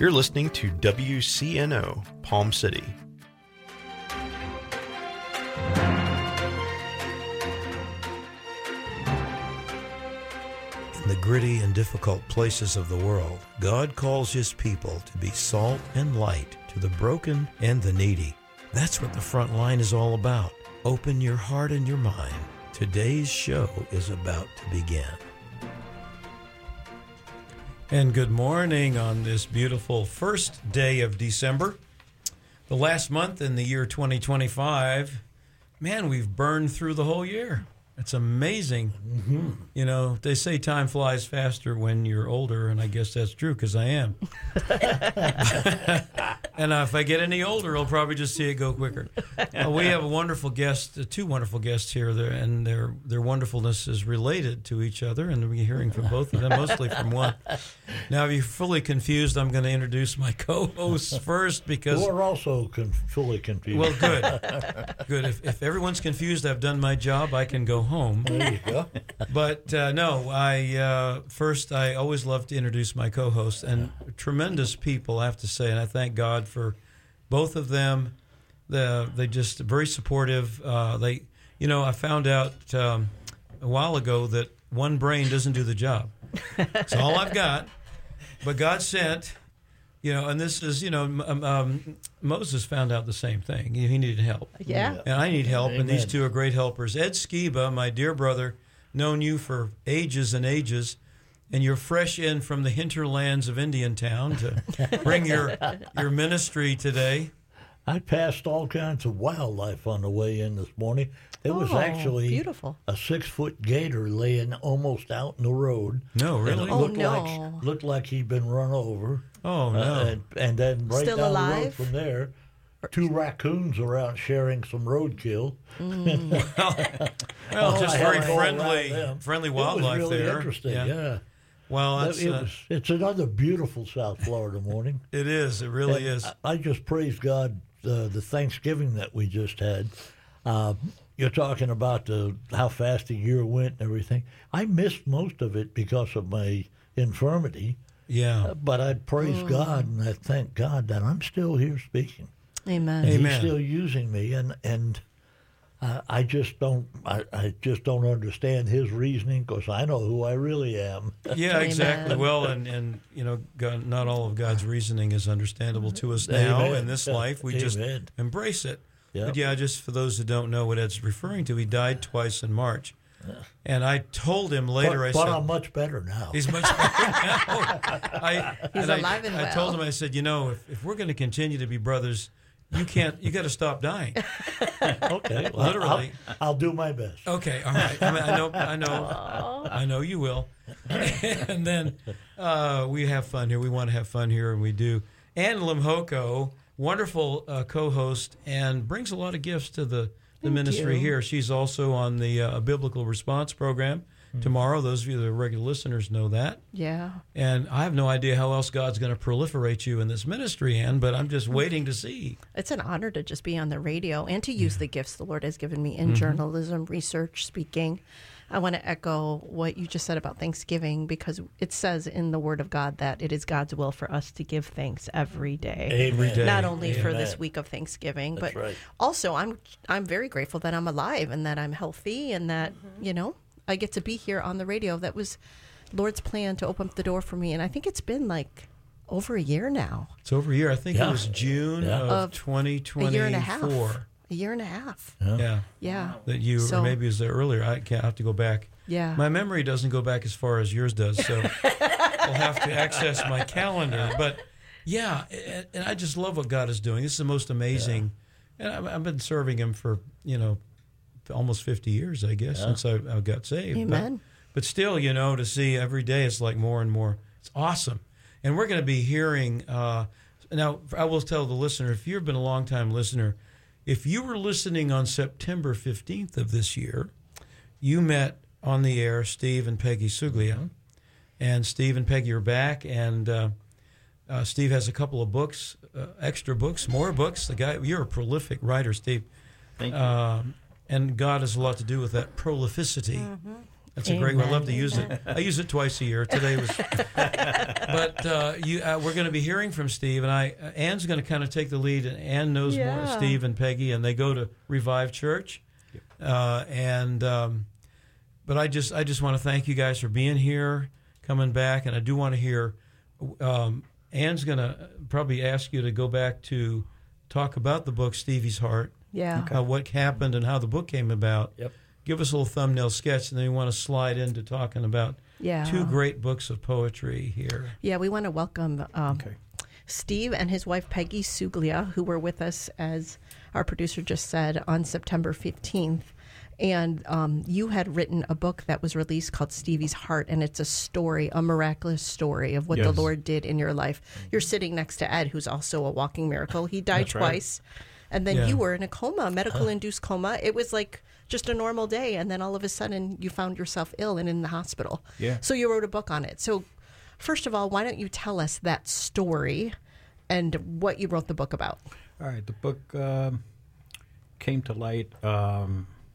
You're listening to WCNO, Palm City. In the gritty and difficult places of the world, God calls His people to be salt and light to the broken and the needy. That's what the front line is all about. Open your heart and your mind. Today's show is about to begin. And good morning on this beautiful first day of December, the last month in the year 2025. Man, we've burned through the whole year. It's amazing. Mm-hmm. You know, they say time flies faster when you're older, and I guess that's true because I am. And if I get any older, I'll probably just see it go quicker. We have a wonderful guest, two wonderful guests here, and their wonderfulness is related to each other, and we're hearing from both of them, mostly from one. Now, if you're fully confused, I'm going to introduce my co-hosts first because... We're also fully confused. Well, good. Good. If everyone's confused, I've done my job. I can go home. There you go. But no, I always love to introduce my co-hosts, and tremendous people, I have to say, and I thank God for both of them. They just very supportive. I found out a while ago that one brain doesn't do the job. It's all I've got. But God sent, and this is, Moses found out the same thing. He needed help. Yeah. And I need help, Amen. and these two are great helpers. Ed Skiba, my dear brother, known you for ages and ages, and you're fresh in from the hinterlands of Indiantown to bring your ministry today. I passed all kinds of wildlife on the way in this morning. There was actually beautiful. A 6-foot gator laying almost out in the road. No, really? Looked like he'd been run over. Oh, no. And then right Still down alive? the road from there, 2 raccoons are out sharing some roadkill. Well, just very friendly wildlife it was really there. Interesting, yeah. Well, it's another beautiful South Florida morning. It is. It really is. I just praise God the Thanksgiving that we just had. You're talking about how fast the year went and everything. I missed most of it because of my infirmity. Yeah. But I praise God and I thank God that I'm still here speaking. Amen. And He's still using me, and I just don't understand His reasoning because I know who I really am. Yeah, exactly. Well, and God, not all of God's reasoning is understandable to us now. Amen. In this life. We just embrace it. Yep. But yeah, just for those who don't know what Ed's referring to, he died twice in March. And I told him later, but I said, I'm much better now. He's much better now. He's alive and well. I told him, I said, if we're going to continue to be brothers, you got to stop dying. Okay. Well, literally. I'll do my best. Okay. All right. I know you will. And then we have fun here. We want to have fun here, and we do. Ann Limhoko, wonderful co-host, and brings a lot of gifts to the ministry here. She's also on the Biblical Response program tomorrow. Those of you that are regular listeners know that. Yeah. And I have no idea how else God's going to proliferate you in this ministry, Ann, but I'm just waiting to see. It's an honor to just be on the radio and to use the gifts the Lord has given me in journalism, research, speaking. I want to echo what you just said about Thanksgiving because it says in the Word of God that it is God's will for us to give thanks every day. Every day. Not only for this week of Thanksgiving, That's but right. also I'm very grateful that I'm alive and that I'm healthy and that, I get to be here on the radio. That was Lord's plan to open up the door for me. And I think it's been like over a year now. It's over a year. I think it was June of 2024. A year and a half. A year and a half. Yeah. Yeah. That you, or maybe it was there earlier. I have to go back. Yeah. My memory doesn't go back as far as yours does, so I'll have to access my calendar. But yeah, and I just love what God is doing. This is the most amazing. Yeah. And I've been serving Him for, almost 50 years, I guess, since I got saved. Amen. But still, to see every day, it's like more and more. It's awesome. And we're going to be hearing, now I will tell the listener, if you've been a long-time listener, if you were listening on September 15th of this year, you met on the air Steve and Peggy Suglia. Mm-hmm. And Steve and Peggy are back, and Steve has a couple of books, extra books, more books. You're a prolific writer, Steve. Thank you. And God has a lot to do with that prolificity. Mm-hmm. That's a great one. I love to Amen. use it. I use it twice a year. Today was, but we're going to be hearing from Steve, and Ann's going to kind of take the lead. And Ann knows more Steve and Peggy, and they go to Revive Church, but I just want to thank you guys for being here, coming back, and I do want to hear. Ann's going to probably ask you to go back to talk about the book Stevie's Heart. Yeah. What happened and how the book came about. Yep. Give us a little thumbnail sketch, and then we want to slide into talking about two great books of poetry here. Yeah, we want to welcome Okay. Steve and his wife Peggy Suglia, who were with us, as our producer just said, on September 15th. And you had written a book that was released called Stevie's Heart, and it's a story, a miraculous story of what the Yes. Lord did in your life. You're sitting next to Ed, who's also a walking miracle. He died That's right. twice. And then Yeah. you were in a coma, a medical-induced coma. It was like just a normal day, and then all of a sudden you found yourself ill and in the hospital. Yeah. So you wrote a book on it. So first of all, why don't you tell us that story and what you wrote the book about? All right. The book came to light about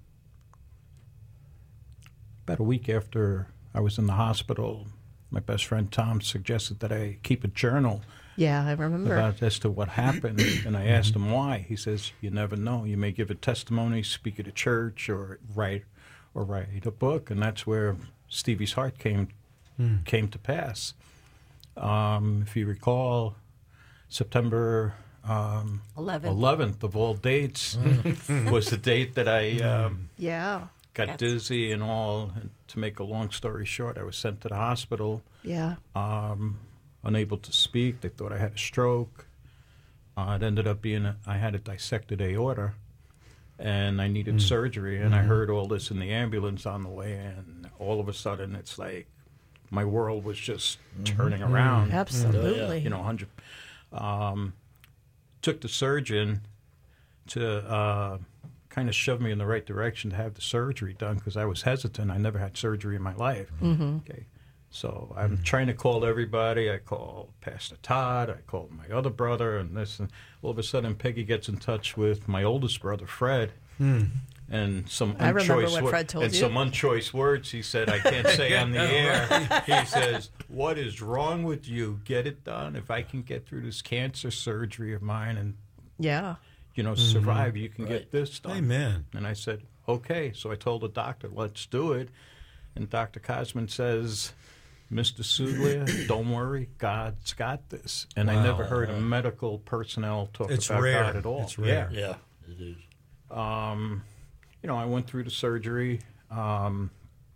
a week after I was in the hospital. My best friend Tom suggested that I keep a journal Yeah, I remember. about as to what happened, and I asked him why. He says, "You never know. You may give a testimony, speak at a church, or write a book," and that's where Stevie's Heart came to pass. If you recall, September 11th of all dates was the date that I Yeah. got dizzy and all. And to make a long story short, I was sent to the hospital. Yeah. Unable to speak. They thought I had a stroke. It ended up being I had a dissected aorta, and I needed surgery. And I heard all this in the ambulance on the way, and all of a sudden, it's like my world was just turning around. Absolutely. You know, 100. Took the surgeon to kind of shove me in the right direction to have the surgery done because I was hesitant. I never had surgery in my life. Okay. So I'm trying to call everybody. I call Pastor Todd. I call my other brother, and this. And all of a sudden, Peggy gets in touch with my oldest brother, Fred, and some I remember unchoice what Fred told and you. some unchoice words he said I can't say on the air. He says, "What is wrong with you? Get it done. If I can get through this cancer surgery of mine and Yeah. survive, you can get this done." Amen. And I said, "Okay." So I told the doctor, "Let's do it." And Dr. Cosman says, "Mr. Suglia, don't worry, God's got this." And I never heard a medical personnel talk It's about rare. God at all. It's rare. Yeah, it is. I went through the surgery. While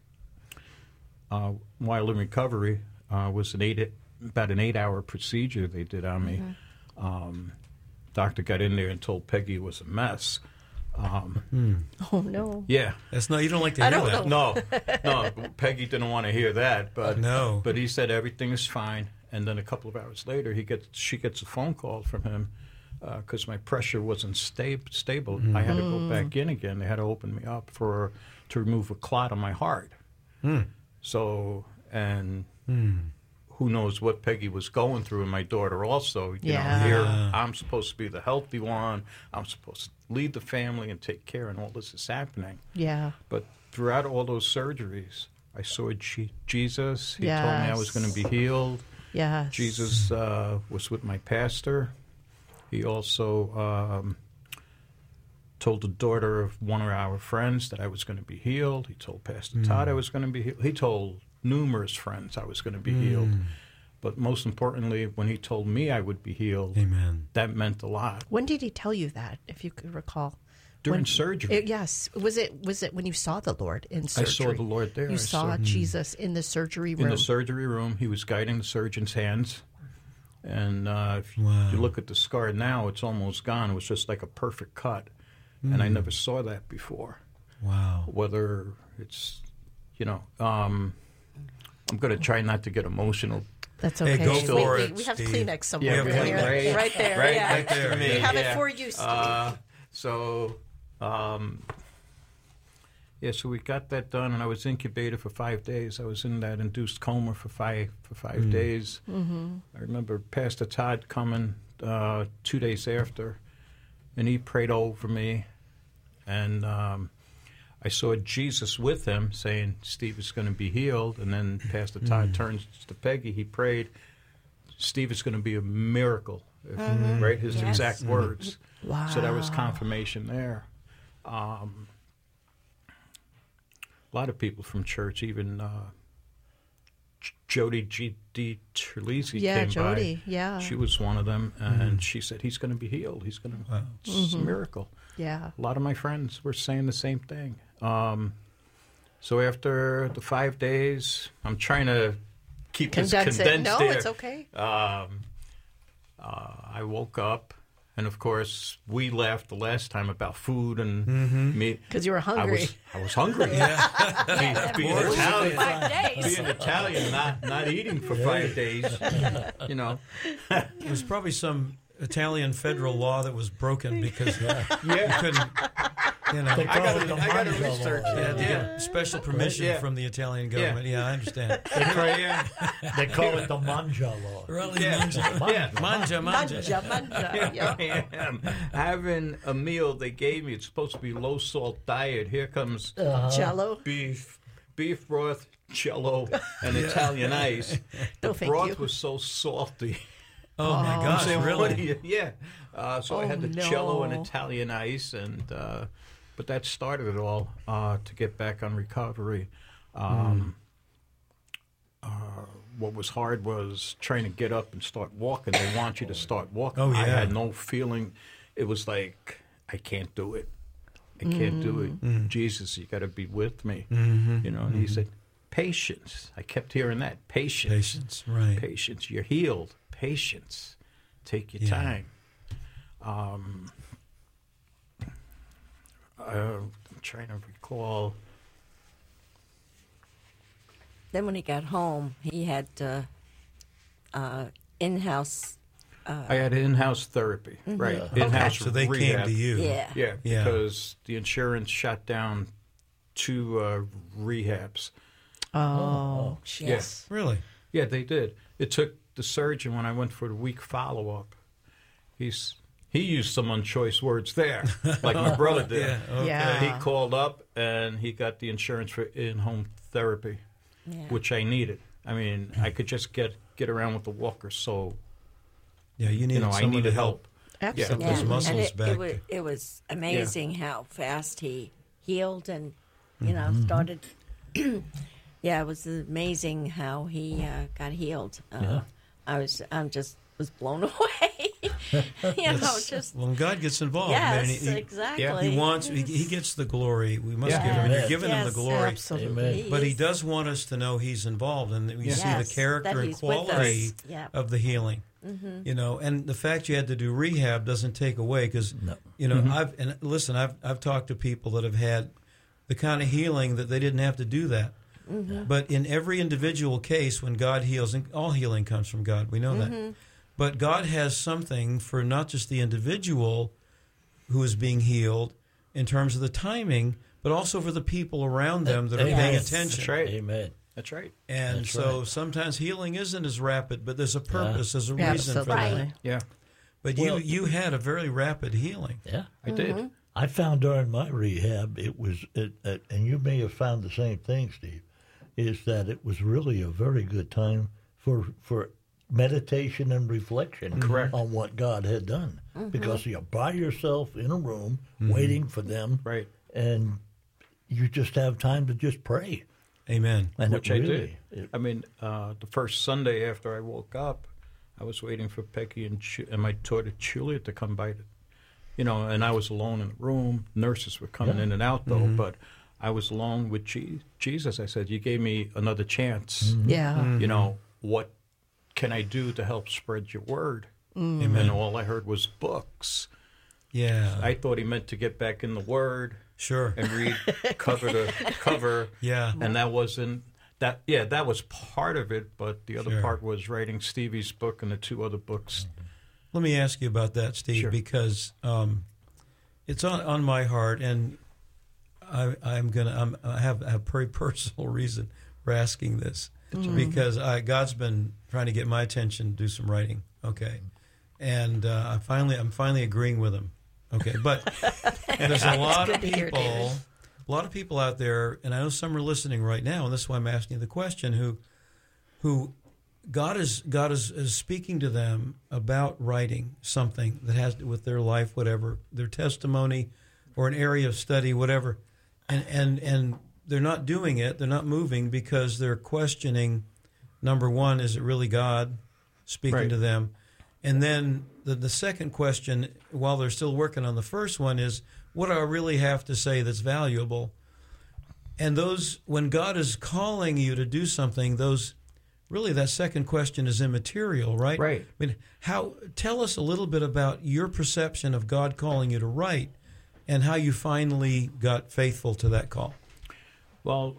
in recovery, was about an 8-hour procedure they did on me. Doctor got in there and told Peggy it was a mess. Oh, no. Yeah. That's you don't like to I hear don't that. No, Peggy didn't want to hear that, but No. But he said everything is fine, and then a couple of hours later, she gets a phone call from him because my pressure wasn't stable. I had to go back in again. They had to open me up to remove a clot on my heart. So who knows what Peggy was going through, and my daughter also. You know, here I'm supposed to be the healthy one. I'm supposed to lead the family and take care, and all this is happening. Yeah. But throughout all those surgeries, I saw Jesus. He told me I was going to be healed. Yes. Jesus was with my pastor. He also told the daughter of one of our friends that I was going to be healed. He told Pastor Todd I was going to be healed. He told numerous friends I was going to be healed. But most importantly, when he told me I would be healed, Amen. that meant a lot. When did he tell you that, if you could recall? During surgery. Yes. Was it when you saw the Lord in surgery? I saw the Lord there. You I saw Jesus in the surgery room. In the surgery room, he was guiding the surgeon's hands. And if you look at the scar now, it's almost gone. It was just like a perfect cut. And I never saw that before. Wow. Whether it's, I'm going to try not to get emotional. That's Hey, okay. go for it, We have Steve. Kleenex somewhere. Yeah, we have it right there. right yeah. next to me. We have it Yeah. for you, Steve. So we got that done, and I was incubated for 5 days. I was in that induced coma for five days. I remember Pastor Todd coming 2 days after, and he prayed over me. And I I saw Jesus with him saying, Steve is going to be healed. And then Pastor Todd turns to Peggy. He prayed, Steve is going to be a miracle, right? His exact words. Wow. So that was confirmation there. A lot of people from church, even Jody G.D. Terlizzi came Jody, by. yeah. She was one of them, and she said, he's going to be healed. He's going to, it's a miracle. Yeah. A lot of my friends were saying the same thing. So after the 5 days, I'm trying to keep this condensed No, here. it's okay. I woke up, and of course, we laughed the last time about food and meat. Because you were hungry. I was hungry. Being Italian, 5 days. being Italian, not eating for 5 days. You know. There's probably some Italian federal law that was broken because you couldn't, you know. They I call got it the to Mangia research law. You had to that. get special permission Yeah. from the Italian government. Yeah, I understand. They call it the Manja law. Really? Yeah. Manja. Manja. Yeah. I am having a meal they gave me. It's supposed to be low salt diet. Here comes Jello. beef broth, Jello, and Italian ice. The No, thank broth you. was so salty. Oh, my I'm gosh, saying, really? what do you- yeah. So I had the no. Jello and Italian ice, and but that started it all to get back on recovery. What was hard was trying to get up and start walking. They want you to start walking. Oh, yeah. I had no feeling. It was like, I can't do it. I can't do it. Jesus, you got to be with me. You know, and he said, patience. I kept hearing that. Patience. Patience, right. Patience. You're healed. Patience. Take your Yeah. time. I'm trying to recall. Then when he got home, he had in-house. I had in-house therapy, right? In-house So they came rehab. to you. Yeah. Yeah, Yeah. because the insurance shut down 2 rehabs. Oh, Yes. Really? Yeah, they did. It took the surgeon, when I went for the week follow-up, he used some unchoice words there, like my brother did. Yeah. Okay. Yeah. He called up and he got the insurance for in-home therapy, Yeah. which I needed. I mean, I could just get around with the walker, so Yeah, you needed I someone needed to help. absolutely. Those muscles and back. it was amazing how fast he healed and, started. Yeah, it was amazing how he got healed. I'm just was blown away. Just When God gets involved, yes, man, he exactly. He wants. He gets the glory. We must Yeah. give him. You're Amen. giving him the Yes, glory. Absolutely. Amen. But he does want us to know he's involved, and that we see the Yes, character that and he's with quality us. Yeah. of the healing. You know, and the fact you had to do rehab doesn't take away because No. you know I've talked to people that have had the kind of healing that they didn't have to do that. But in every individual case, when God heals, and all healing comes from God, we know that. But God has something for not just the individual who is being healed in terms of the timing, but also for the people around them that are paying Yes. attention. That's right. Amen. That's right. And That's so right. sometimes healing isn't as rapid, but there's a purpose, there's a reason for that. Absolutely. Yeah, But Well- you had a very rapid healing. Yeah. I did. I found during my rehab, and you may have found the same thing, Steve, is that it was really a very good time for meditation and reflection Correct. on what God had done. Because you're by yourself in a room waiting for them, Right. and you just have time to just pray. Amen. And Which it I really, did. I mean, the first Sunday after I woke up, I was waiting for Peggy and my daughter Julia to come by. And I was alone in the room. Nurses were coming in and out, though, but I was alone with Jesus. I said, you gave me another chance. Yeah. What can I do to help spread your word? Amen. And all I heard was books. Yeah. I thought he meant to get back in the word Sure. and read cover to cover. Yeah. And that wasn't that. Yeah, that was part of it, but the other Sure. part was writing Stevie's book and the 2 other books. Let me ask you about that, Steve, Sure. because it's on my heart, and I have a very personal reason for asking this, because God's been trying to get my attention to do some writing. Okay, and I'm finally agreeing with him. Okay, but there's a lot of good to hear, people David. a lot of people out there, and I know some are listening right now, and this is why I'm asking you the question, who God is speaking to them about writing something that has to do with their life, whatever, their testimony or an area of study, whatever, and they're not doing it, they're not moving because they're questioning, number one, is it really God speaking to them? And then the second question, while they're still working on the first one, is what do I really have to say that's valuable? And those, when God is calling you to do something, really that second question is immaterial, right? Right. I mean, tell us a little bit about your perception of God calling you to write and how you finally got faithful to that call. Well,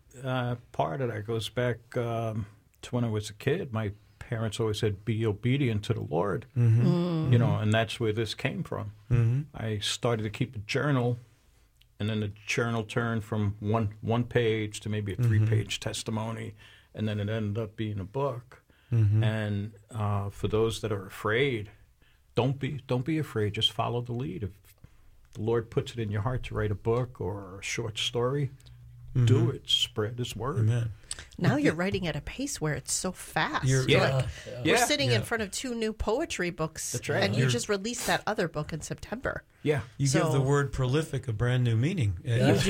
part of that goes back to when I was a kid. My parents always said, be obedient to the Lord, and that's where this came from. Mm-hmm. I started to keep a journal, and then the journal turned from one page to maybe a 3-page testimony, and then it ended up being a book. Mm-hmm. And for those that are afraid, don't be afraid. Just follow the lead. If the Lord puts it in your heart to write a book or a short story, do it. Spread His word. Amen. Now you're writing at a pace where it's so fast. We're sitting in front of 2 new poetry books, that's right. And you just released that other book in September. Yeah. You give the word prolific a brand new meaning. You do.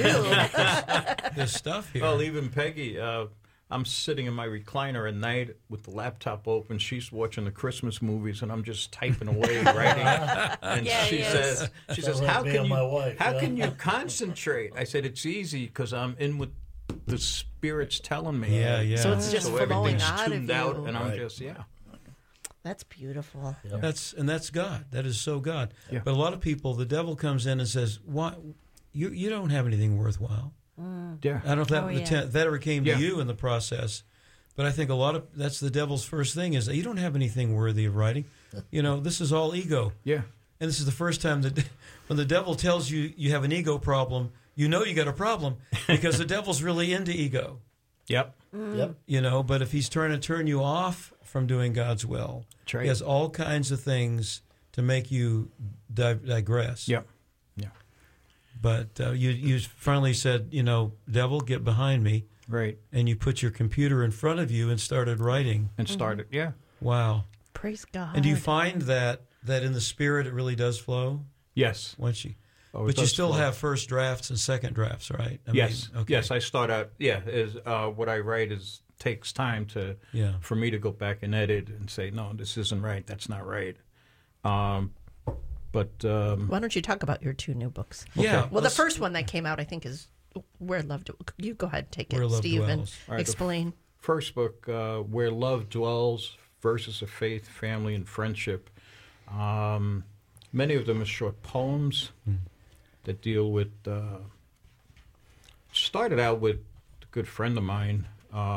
This stuff here. Well, even Peggy, I'm sitting in my recliner at night with the laptop open. She's watching the Christmas movies, and I'm just typing away, writing. And she says, "How can you concentrate?" I said, "It's easy because I'm in with the Spirit's telling me." Yeah. So it's just flowing out of tuned you. out, and I'm just That's beautiful. Yeah. That's God. That is so God. Yeah. But a lot of people, the devil comes in and says, "Why? You don't have anything worthwhile." Yeah. I don't know if that ever came to you in the process, but I think that's the devil's first thing is that you don't have anything worthy of writing. This is all ego. Yeah. And this is the first time that when the devil tells you you have an ego problem, you know you got a problem because the devil's really into ego. Yep. Yep. But if he's trying to turn you off from doing God's will, right. He has all kinds of things to make you digress. Yep. But you finally said, devil, get behind me. Right. And you put your computer in front of you and started writing. And started, yeah. Wow. Praise God. And do you find that in the Spirit it really does flow? Yes. But you still have first drafts and second drafts, right? Yes. Okay. Yes, I start out, what I write takes time for me to go back and edit and say, no, this isn't right, that's not right. But why don't you talk about your 2 new books? Yeah. Well, the first one that came out, I think, is Where Love Dwells. You go ahead and take it, Steve, and explain. First book, Where Love Dwells, Verses of Faith, Family, and Friendship. Many of them are short poems that deal with... started out with a good friend of mine,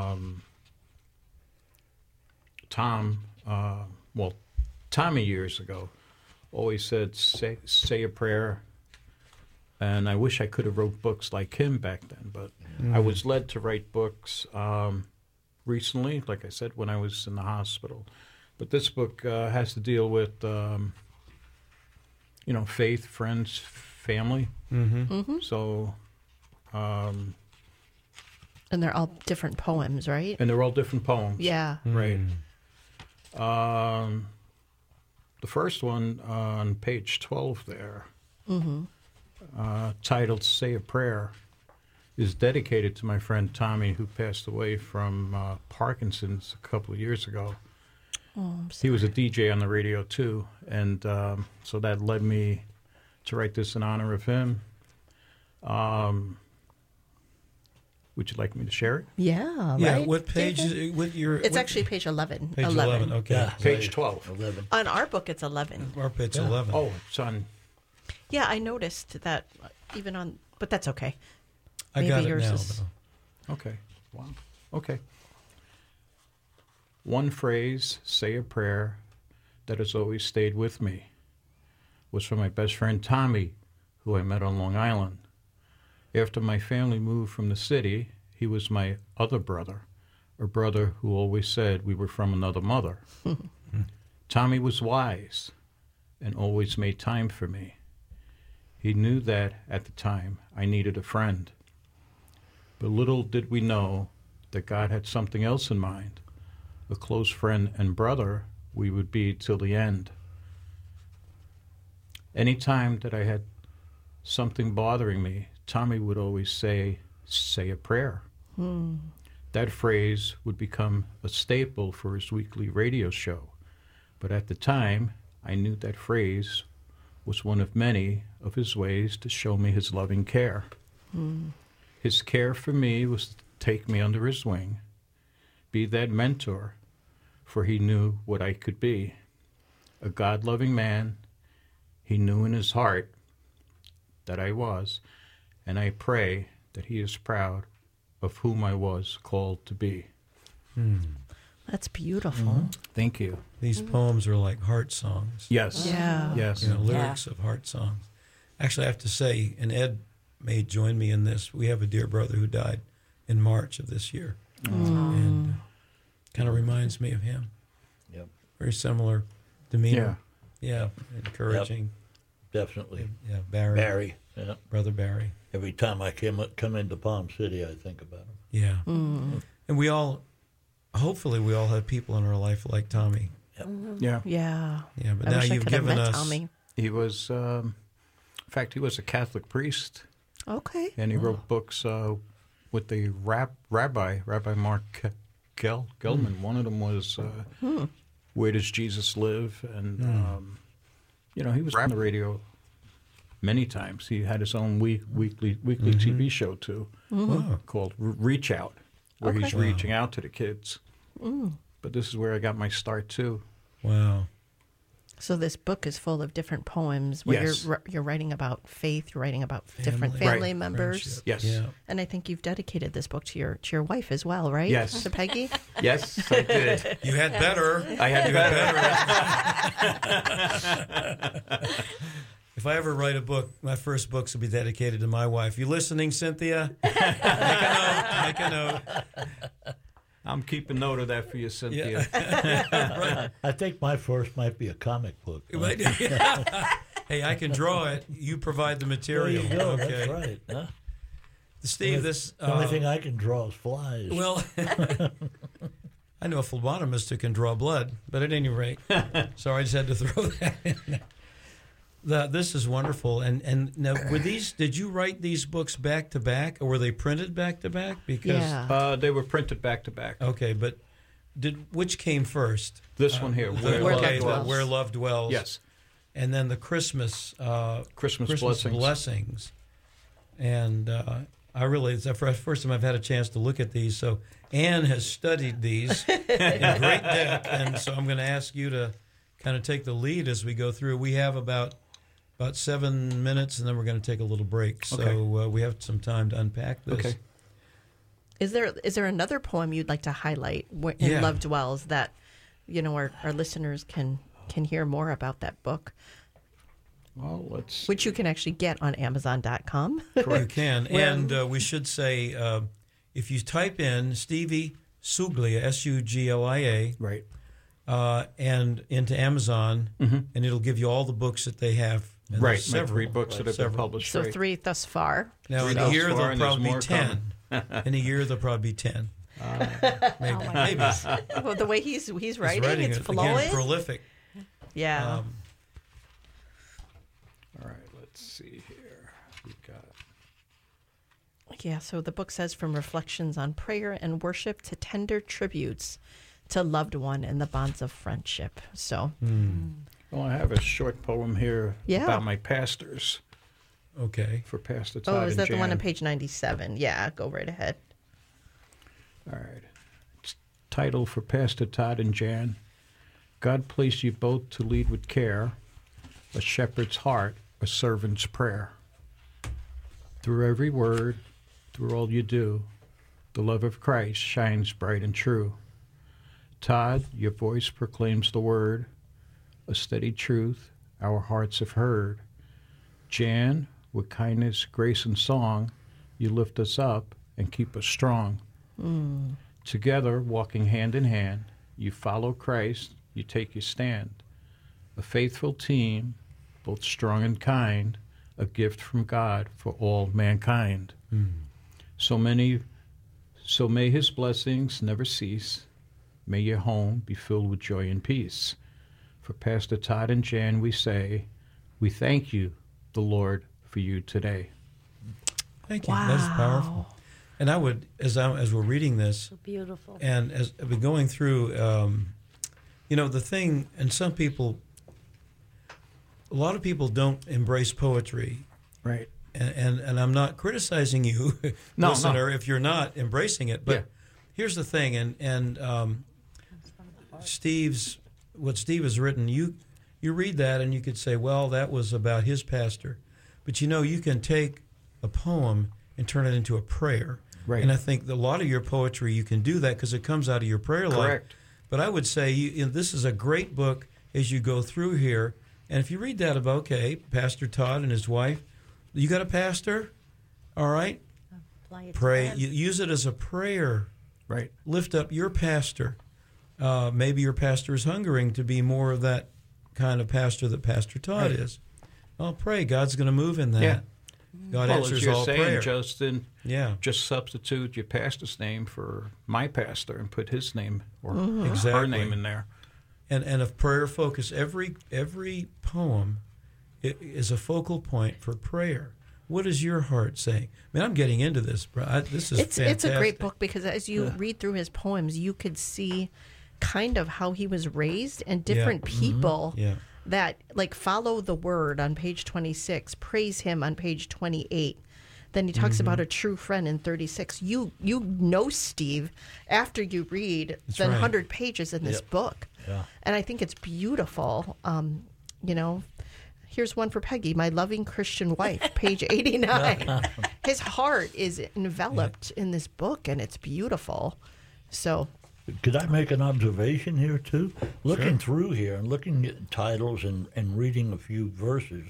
Tom, Tommy years ago. Always said, say a prayer. And I wish I could have wrote books like him back then. But I was led to write books recently, like I said, when I was in the hospital. But this book has to deal with, faith, friends, family. So... and they're all different poems, right? And they're all different poems. Yeah. Right. The first one on page 12 there, titled Say a Prayer, is dedicated to my friend Tommy, who passed away from Parkinson's a couple of years ago. Oh, I'm sorry. He was a DJ on the radio, too, and so that led me to write this in honor of him. Would you like me to share it? Yeah, right. Yeah, what page is it? It's actually page 11. Page 11, okay. Yeah, Page 12. 11. On our book, it's 11. Our page 11. Oh, it's on... Yeah, I noticed that even on... But that's okay. I got it yours now, is- though. Okay. Wow. Okay. One phrase, say a prayer, that has always stayed with me, was from my best friend Tommy, who I met on Long Island. After my family moved from the city, he was my other brother, a brother who always said we were from another mother. Tommy was wise and always made time for me. He knew that at the time I needed a friend. But little did we know that God had something else in mind. A close friend and brother we would be till the end. Any time that I had something bothering me, Tommy would always say a prayer. That phrase would become a staple for his weekly radio show. But at the time, I knew that phrase was one of many of his ways to show me his loving care. His care for me was to take me under his wing, be that mentor, for he knew what I could be. A God-loving man, he knew in his heart that I was, and I pray that he is proud of whom I was called to be. That's beautiful. Thank you. These poems are like heart songs. Yes. Yeah. Yes. You know, lyrics of heart songs. Actually, I have to say, and Ed may join me in this, we have a dear brother who died in March of this year. And kind of reminds me of him. Yep. Very similar demeanor. Yeah. Encouraging. Definitely. Yeah, Barry. Barry. Yeah. Brother Barry. Every time I come into Palm City, I think about him. Yeah. And we all, hopefully we all have people in our life like Tommy. Yeah. Yeah. Yeah, but I now wish I you've could have given met us... Tommy. He was, in fact, he was a Catholic priest, Okay. and he wrote books with the Rabbi Mark Gelman. One of them was Where Does Jesus Live? And, you know, he was on the radio many times. He had his own weekly TV show, too, called Reach Out, where he's reaching out to the kids. But this is where I got my start, too. Wow. So this book is full of different poems where Yes. you're writing about faith, you're writing about different Family. family Right. members. Friendship. Yes. Yeah. And I think you've dedicated this book to your wife as well, right? Yes. To Peggy? Yes, I did. You had better. I had better. If I ever write a book, my first books will be dedicated to my wife. You listening, Cynthia? Make a note. I'm keeping note of that for you, Cynthia. I think my first might be a comic book. Hey, I can draw it. You provide the There material. you go. Okay. That's right. Huh? Steve, this... The only thing I can draw is flies. Well, I know a phlebotomist who can draw blood, but at any rate, sorry, I just had to throw that in there. This is wonderful. And now, did you write these books back to back, or were they printed back to back? Because They were printed back to back. okay, but which came first? This one here, Where Where Love Love Dwells. Dwells. Where Love Dwells. Yes. And then the Christmas Blessings. blessings. And I really, it's the first time I've had a chance to look at these. So Anne has studied these in great depth, and so I'm going to ask you to kind of take the lead as we go through. We have about 7 minutes, and then we're going to take a little break. So Okay. we have some time to unpack this. Okay. Is there another poem you'd like to highlight in Yeah. Love Dwells that, you know, our listeners can hear more about that book, Well, let's... which you can actually get on Amazon.com. You can. And we should say, if you type in Stevie Suglia, Suglia, Right. and into Amazon, and it'll give you all the books that they have. And Right. there's My several. 3 books that have been Several. published. So right. 3 thus far. Now, in Three a thus year, far, there'll and there's probably be more 10. In a year, there'll probably be 10. Maybe. Maybe. Well, the way he's writing, writing it's it, flowing. again, prolific. Yeah. All right, let's see here. We've got... Yeah, so the book says from reflections on prayer and worship to tender tributes to loved one and the bonds of friendship. So, Well, I have a short poem here Yeah. about my pastors Okay. for Pastor Todd is and that the one Jan. on page 97? Yeah, go right ahead. All right. It's title for Pastor Todd and Jan. God placed you both to lead with care, a shepherd's heart, a servant's prayer. Through every word, through all you do, the love of Christ shines bright and true. Todd, your voice proclaims the word, a steady truth our hearts have heard. Jan, with kindness, grace, and song, you lift us up and keep us strong. Together, walking hand in hand, you follow Christ, you take your stand. A faithful team, both strong and kind, a gift from God for all mankind. So may his blessings never cease. May your home be filled with joy and peace. For Pastor Todd and Jan, we say, we thank you, the Lord, for you today. Thank you. Wow. That is powerful. And I would, as we're reading this, So beautiful. and as I've been going through, the thing, and a lot of people don't embrace poetry. Right. And I'm not criticizing you, No, listener, if you're not embracing it. But Yeah. here's the thing, and what Steve has written, you read that and you could say, well, that was about his pastor. But you can take a poem and turn it into a prayer. Right. And I think that a lot of your poetry, you can do that because it comes out of your prayer life. Correct. But I would say this is a great book as you go through here. And if you read that about, Pastor Todd and his wife, you got a pastor, all right? Apply it to Pray. them. Use it as a prayer. Right. Lift up your pastor. Maybe your pastor is hungering to be more of that kind of pastor that Pastor Todd Right. is. Well, pray. God's going to move in that. Yeah. God Well, answers as you're all saying, prayer. Justin, Yeah. just substitute your pastor's name for my pastor and put his name or her Exactly. name in there. And a prayer focus. Every poem is a focal point for prayer. What is your heart saying? I mean, I'm getting into this, bro. This is It's fantastic. a great book because as you read through his poems, you could see kind of how he was raised and different people Yeah. that like follow the word on page 26, praise him on page 28. Then he talks about a true friend in 36. You know Steve after you read the right. 100 pages in this book. Yeah. And I think it's beautiful. Here's one for Peggy, my loving Christian wife, page 89. His heart is enveloped in this book, and it's beautiful. So, Could I make an observation here, too? Looking through here and looking at titles and reading a few verses,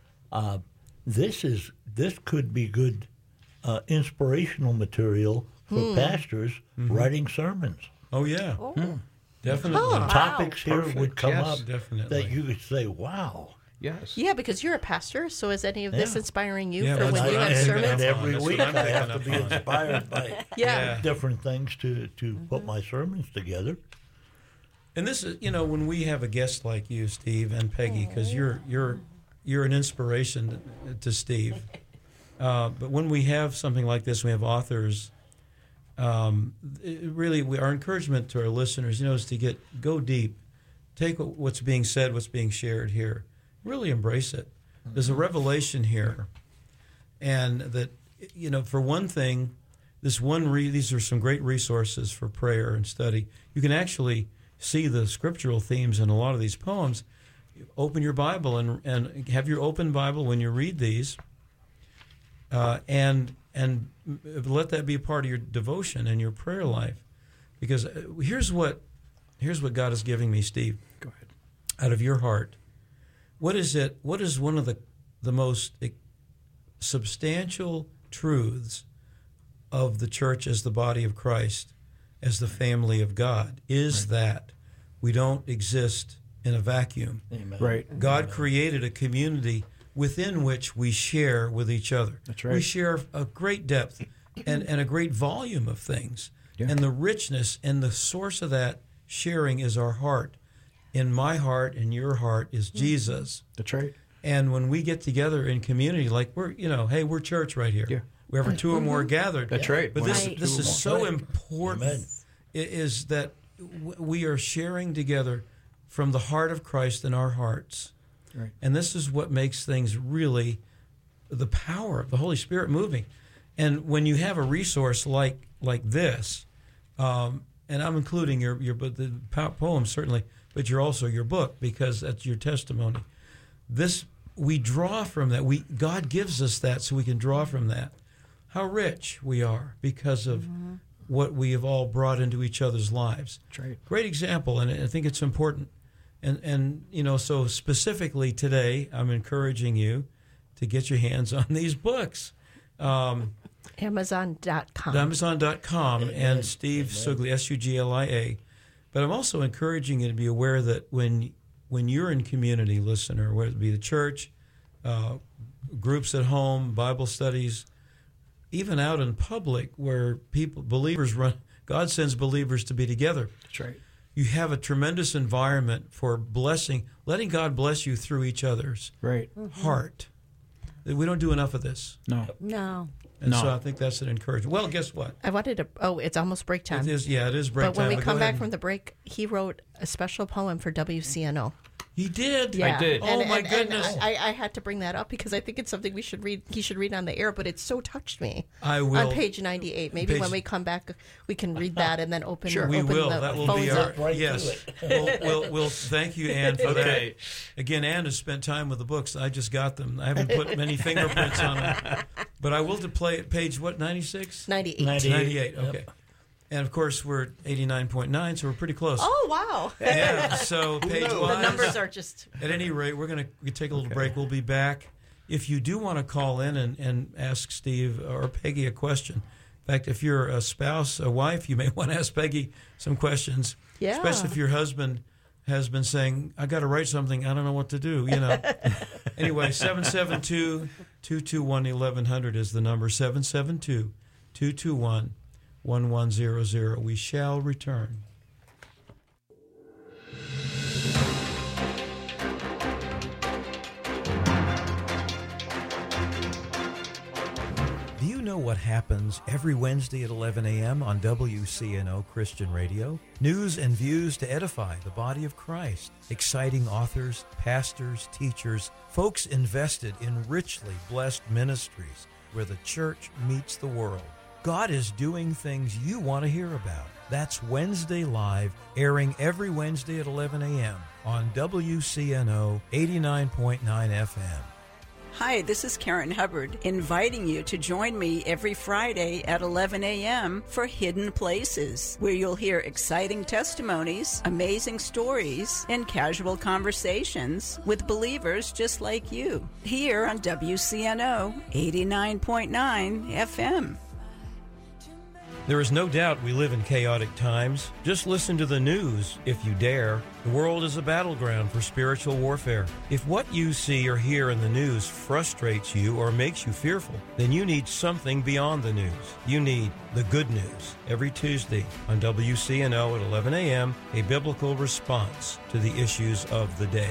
this could be good inspirational material for pastors writing sermons. Oh, yeah. Definitely. Topics here Perfect, would come yes. up Definitely. that you could say, wow. Yes. yeah, because you're a pastor, so is any of this Yeah. inspiring you Yeah, for that's when you what have I'm sermons? And every That's week what I'm I have to picking be up on. inspired by Yeah. different things to put my sermons together. And this is, when we have a guest like you, Steve and Peggy, because you're an inspiration to Steve. But when we have something like this, we have authors. Our encouragement to our listeners, is to go deep, take what's being said, what's being shared here, really embrace it. There's a revelation here, and that for one thing, these are some great resources for prayer and study. You can actually see the scriptural themes in a lot of these poems. Open your Bible and have your open Bible when you read these, and let that be a part of your devotion and your prayer life. Because here's what God is giving me, Steve. Go ahead. Out of your heart, what is it? What is one of the most substantial truths of the church as the body of Christ, as the family of God? Is that we don't exist in a vacuum. Amen. Right. God created a community within which we share with each other. That's right. We share a great depth and a great volume of things. Yeah. And the richness and the source of that sharing is our heart. In my heart and your heart is Jesus. That's right. And when we get together in community, like we're church right here. Yeah. Wherever two or more gathered. That's right. But this Right. is so Right. important. Amen. Is that we are sharing together from the heart of Christ in our hearts. Right. And this is what makes things really the power of the Holy Spirit moving. And when you have a resource like this, and I'm including your the poem certainly, but you're also your book because that's your testimony. This we draw from that. God gives us that so we can draw from that. How rich we are because of what we have all brought into each other's lives. That's right. Great example, and I think it's important. And so specifically today, I'm encouraging you to get your hands on these books. Amazon.com. Amazon.com and Steve Suglia, Suglia. But I'm also encouraging you to be aware that when you're in community, listener, whether it be the church, groups at home, Bible studies, even out in public where believers run. God sends believers to be together. That's right. You have a tremendous environment for blessing, letting God bless you through each other's heart. We don't do enough of this. No. And so I think that's an encouragement. Well, guess what? I wanted to. Oh, it's almost break time. It is. Yeah, it is break time. But when we Go come back ahead. from the break, he wrote a special poem for WCNO. He did. Yeah. I did. Oh, my goodness. And I had to bring that up because I think it's something we should read. He should read on the air, but it so touched me. I will. On page 98. Maybe when we come back, we can read that and then open. We will. The That will phones be our. up. Yes. We'll thank you, Ann, for Okay. that. Again, Ann has spent time with the books. I just got them. I haven't put many fingerprints on them, but I will play at page what 96. 98. 98. Okay. And of course, we're at 89.9, so we're pretty close. Oh wow! Yeah. So page The wise, numbers are just. At any rate, we're going to take a little break. We'll be back. If you do want to call in and ask Steve or Peggy a question, in fact, if you're a spouse, a wife, you may want to ask Peggy some questions. Yeah. Especially if your husband has been saying, I got to write something, I don't know what to do, you know. Anyway, 772-221-1100 is the number, 772-221-1100. 1100. We shall return. Do you know what happens every Wednesday at 11 a.m. on WCNO Christian Radio? News and views to edify the body of Christ. Exciting authors, pastors, teachers, folks invested in richly blessed ministries where the church meets the world. God is doing things you want to hear about. That's Wednesday Live, airing every Wednesday at 11 a.m. on WCNO 89.9 FM. Hi, this is Karen Hubbard, inviting you to join me every Friday at 11 a.m. for Hidden Places, where you'll hear exciting testimonies, amazing stories, and casual conversations with believers just like you, here on WCNO 89.9 FM. There is no doubt we live in chaotic times. Just listen to the news, if you dare. The world is a battleground for spiritual warfare. If what you see or hear in the news frustrates you or makes you fearful, then you need something beyond the news. You need the good news. Every Tuesday on WCNO at 11 a.m., a biblical response to the issues of the day.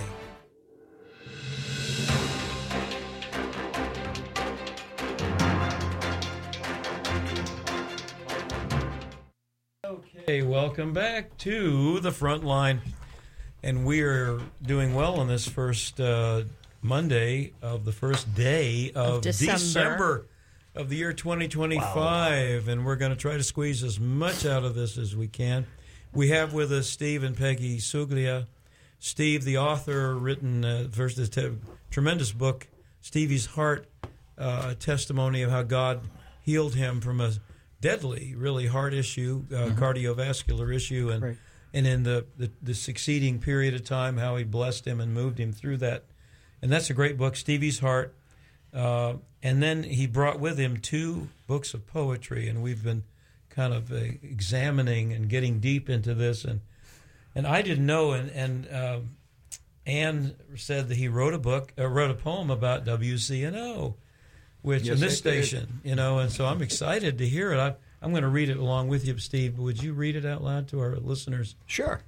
Okay, welcome back to the front line. And we're doing well on this first Monday of the first day of December of the year 2025. Wow. And we're going to try to squeeze as much out of this as we can. We have with us Steve and Peggy Suglia. Steve, the author, written first this tremendous book, Stevie's Heart, testimony of how God healed him from a deadly, really heart issue, cardiovascular issue, and right. And in the succeeding period of time, how he blessed him and moved him through that. And that's a great book, Stevie's Heart. And then he brought with him 2 books of poetry, and we've been kind of examining and getting deep into this. And I didn't know, and Ann said that he wrote a poem about WCNO, which yes, in this station, you know, and so I'm excited to hear it. I'm going to read it along with you, Steve. But would you read it out loud to our listeners? Sure.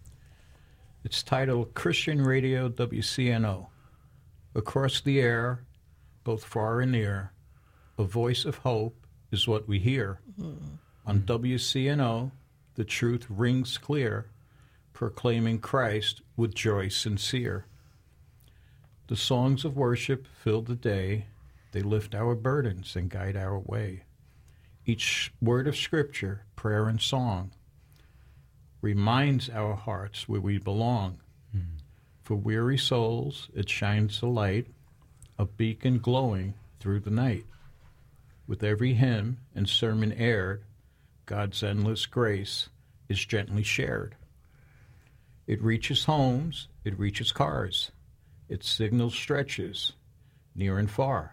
It's titled Christian Radio WCNO. Across the air, both far and near, a voice of hope is what we hear. Mm-hmm. On WCNO, the truth rings clear, proclaiming Christ with joy sincere. The songs of worship fill the day. They lift our burdens and guide our way. Each word of Scripture, prayer, and song reminds our hearts where we belong. Mm-hmm. For weary souls, it shines a light, a beacon glowing through the night. With every hymn and sermon aired, God's endless grace is gently shared. It reaches homes, it reaches cars, its signal stretches near and far.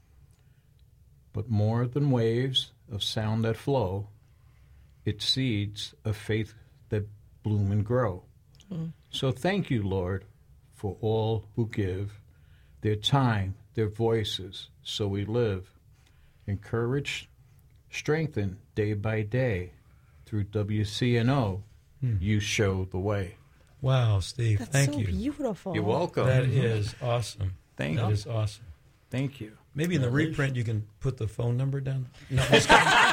But more than waves of sound that flow, it's seeds of faith that bloom and grow. Mm. So thank you, Lord, for all who give their time, their voices, so we live. Encouraged, strengthened day by day. Through WCNO, you show the way. Wow, Steve, That's thank so you. beautiful. You're welcome. That is awesome. Thank That you. is awesome. Thank you. Maybe in the reprint you can put the phone number down. No, just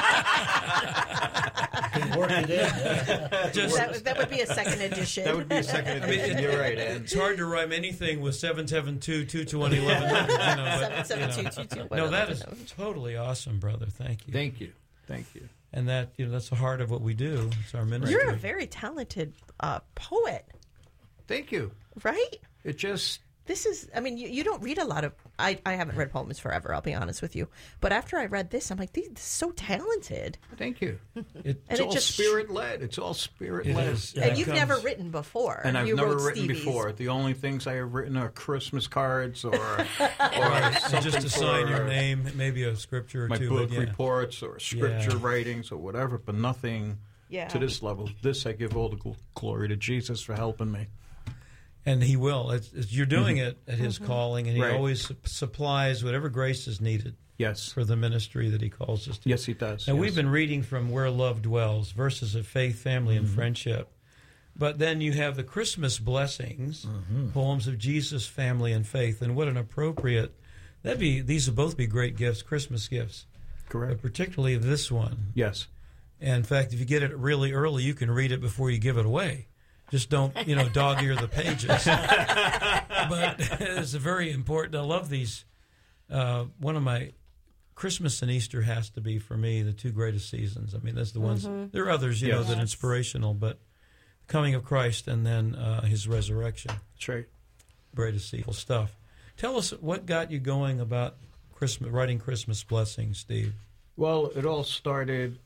Work it in. That would be a second edition. That would be a second edition. You're right, Ann. it's hard to rhyme anything with 772-221-1100. You know, but, 77222. no, that is totally awesome, brother. Thank you. Thank you. Thank you. And that that's the heart of what we do. It's our ministry. You're a very talented poet, Thank you. right? It just, This is, I mean, you don't read a lot of, I haven't read poems forever, I'll be honest with you. But after I read this, I'm like, this is so talented. thank you. It, It's it all just- spirit-led. It's all spirit-led. it is. And It you've comes- never written before. And I've You never wrote written Stevie's. before. The only things I have written are Christmas cards or And something just to sign your for name, maybe a scripture or my two. book but yeah. reports or scripture Yeah. writings or whatever, but nothing Yeah. to this level. This I give all the glory to Jesus for helping me. And he will. You're doing it at his calling, and he Right. always supplies whatever grace is needed Yes. for the ministry that he calls us to. Yes, he does. And yes. we've been reading from Where Love Dwells, verses of faith, family, and friendship. But then you have the Christmas blessings, poems of Jesus, family, and faith. And what an appropriate, these would both be great gifts, Christmas gifts. But Correct. particularly this one. Yes. And in fact, if you get it really early, you can read it before you give it away. Just don't, dog-ear the pages. But it's very important. I love these. One of my Christmas and Easter has to be, for me, the two greatest seasons. I mean, that's the ones. There are others, Yes. that are inspirational, but coming of Christ and then his resurrection, That's right. greatest stuff. Tell us what got you going about Christmas, writing Christmas blessings, Steve. Well, it all started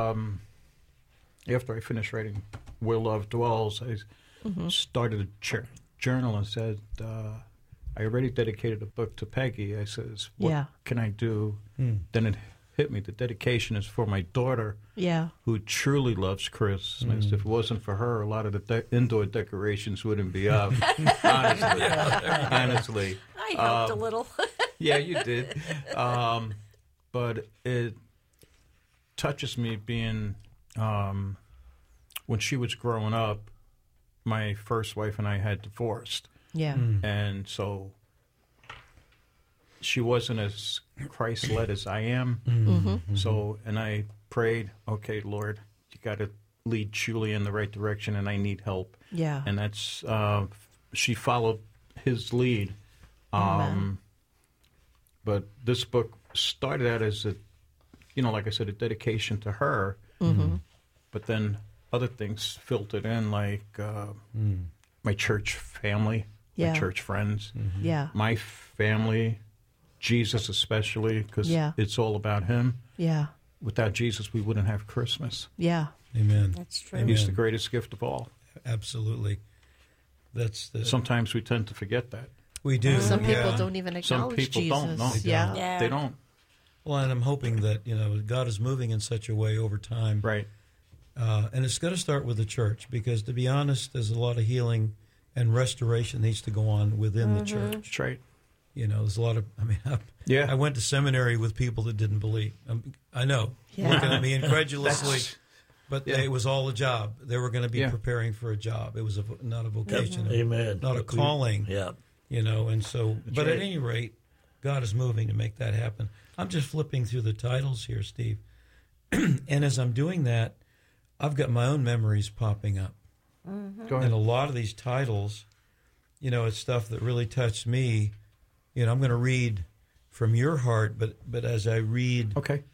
after I finished writing Where Love Dwells. I started a journal and said, I already dedicated a book to Peggy. I says, what Yeah. can I do? Then it hit me. The dedication is for my daughter, Yeah. who truly loves Christmas. If it wasn't for her, a lot of the indoor decorations wouldn't be up. Honestly. I helped a little. Yeah, you did. But it touches me being, when she was growing up, my first wife and I had divorced. Yeah. And so she wasn't as Christ-led as I am. So, and I prayed, okay, Lord, you got to lead Julie in the right direction, and I need help. Yeah. And that's, she followed his lead. Amen. But this book started out as a, like I said, a dedication to her. But then other things filtered in, like my church family, Yeah. my church friends, Yeah. my family, Jesus especially, because Yeah. it's all about him. Yeah. Without Jesus, we wouldn't have Christmas. Yeah. Amen. That's true. Amen. He's the greatest gift of all. Absolutely. That's the. Sometimes we tend to forget that. We do. Some people yeah. don't even Some acknowledge people Jesus. don't. No, Yeah. Yeah. They don't. Well, and I'm hoping that God is moving in such a way over time, Right. And it's going to start with the church, because to be honest, there's a lot of healing and restoration needs to go on within the church. That's right. There's a lot of. Yeah. I went to seminary with people that didn't believe. I know, Yeah. looking at me incredulously, That's- but yeah. it was all a job. They were going to be Yeah. preparing for a job. It was not a vocation, Amen. not a calling. Yeah. And so, but right. at any rate, God is moving to make that happen. I'm just flipping through the titles here, Steve. And as I'm doing that, I've got my own memories popping up. Go And ahead. a lot of these titles, it's stuff that really touched me. I'm going to read from your heart, but as I read, Okay.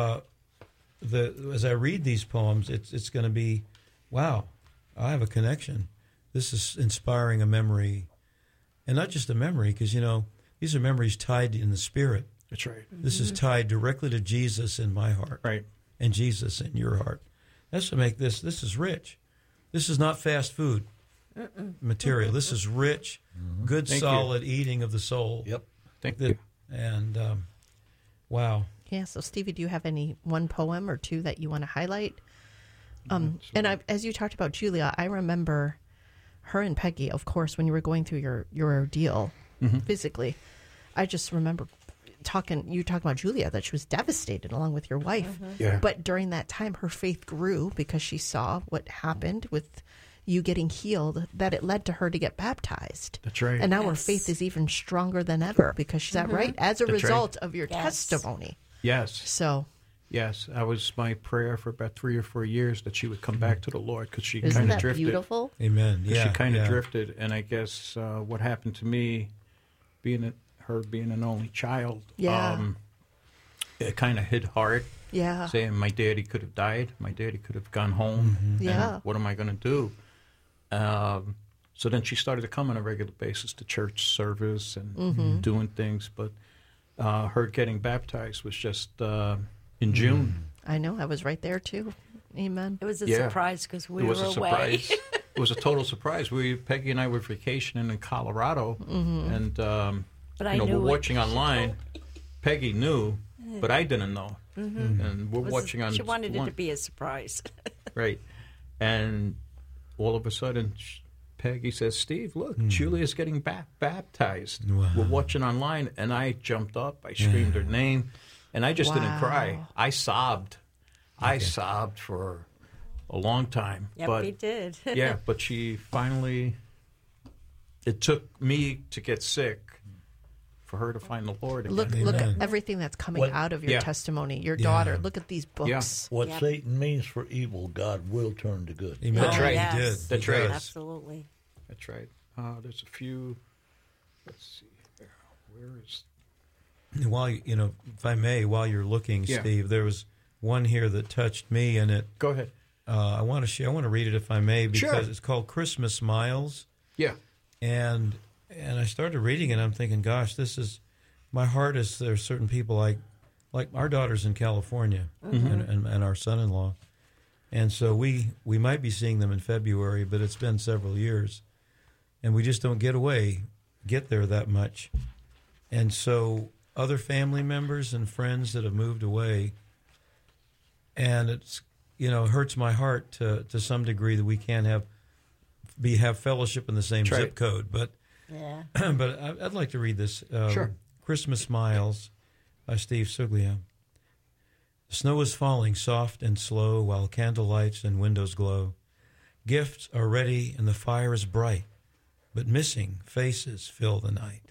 as I read these poems, it's going to be, wow, I have a connection. This is inspiring a memory, and not just a memory, because these are memories tied in the spirit. That's right. This is tied directly to Jesus in my heart, Right. and Jesus in your heart. That's to make this is rich. This is not fast food material. This is rich, good, Thank you. solid eating of the soul. Yep. Thank That- you. And wow. Yeah. So, Stevie, do you have one poem or two that you want to highlight? And as you talked about Julia, I remember her and Peggy, of course, when you were going through your ordeal physically. I just remember you talking about Julia, that she was devastated along with your wife. Yeah. But during that time, her faith grew because she saw what happened with you getting healed, that it led to her to get baptized. That's right. And now her faith is even stronger than ever because she's right as a That's result of your testimony. Yes. So Yes, that was my prayer for about 3 or 4 years, that she would come back to the Lord, because she isn't kind of that drifted. beautiful? Amen. Yeah. She kind of yeah. drifted, and I guess what happened to me, being an only child, Yeah. it kind of hit hard. Yeah. Saying my daddy could have died, my daddy could have gone home. Mm-hmm. Yeah. And what am I going to do? So then she started to come on a regular basis to church service and Mm-hmm. doing things, but her getting baptized was just in June. I know. I was right there too. Amen. It was a Yeah. surprise because we It was were a away. surprise. It was a total surprise. Peggy and I were vacationing in Colorado, and But I we're knew it. watching online. Peggy knew, but I didn't know. And we're watching on. She wanted it to be a surprise. Right, and all of a sudden, Peggy says, "Steve, look, Julia's getting baptized." Wow. We're watching online, and I jumped up. I screamed her name, and I just didn't cry. Wow. I sobbed. I sobbed for a long time. Yep, but we did. yeah, but she finally. It took me to get sick for her to find the Lord again. Look Amen. at everything that's coming What- out of your Yeah. testimony. Your Yeah. daughter. Look at these books. Yeah. What Yep. Satan means for evil, God will turn to good. Amen. That's right. Yes. He did. That's He right. does. Absolutely. That's right. There's a few. Let's see here. Where is? And while if I may, while you're looking, Yeah. Steve, there was one here that touched me, and it. Go ahead. I want to share. I want to read it if I may, because Sure. it's called Christmas Miles, Yeah. and I started reading it. And I'm thinking, gosh, this is my heart. Is there are certain people like our daughter's in California, and our son-in-law, and so we might be seeing them in February, but it's been several years, and we just don't get there that much, and so other family members and friends that have moved away, and it's it hurts my heart to some degree that we can't have fellowship in the same That's right. zip code, but Yeah. but I'd like to read this. Sure. Christmas Miles by Steve Suglia. The snow is falling soft and slow while candle lights and windows glow. Gifts are ready and the fire is bright, but missing faces fill the night.